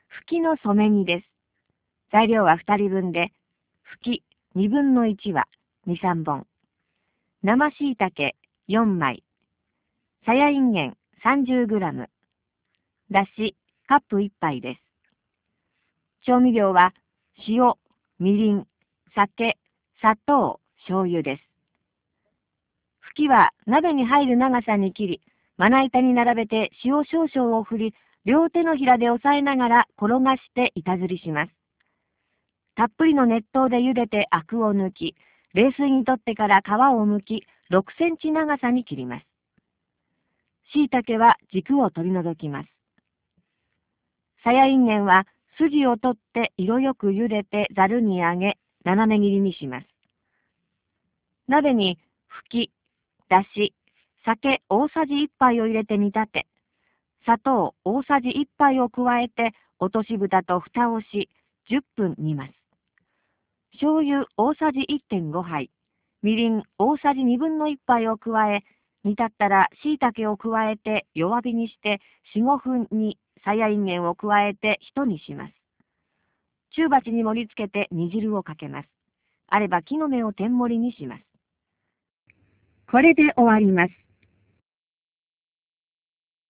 ふきの染め煮です。材料は2人分で、ふき1/2は2、3本、生椎茸4枚、さやいんげん30グラム、だしカップ1杯です。調味料は塩、みりん、酒、砂糖、醤油です。ふきは鍋に入る長さに切り、まな板に並べて塩少々を振り、両手のひらで押さえながら転がして板ずりします。たっぷりの熱湯で茹でてアクを抜き、冷水にとってから皮を剥き、6センチ長さに切ります。椎茸は軸を取り除きます。さやいんげんは筋を取って色よく茹でてざるにあげ、斜め切りにします。鍋にふき、だし、酒大さじ1杯を入れて煮立て、砂糖大さじ1杯を加えて落とし蓋と蓋をし、10分煮ます。醤油大さじ 1.5 杯、みりん大さじ1/2杯を加え、煮立ったら椎茸を加えて弱火にして4、5分にさやいんげんを加えて一煮します。中鉢に盛り付けて煮汁をかけます。あれば木の芽を天盛りにします。これで終わります。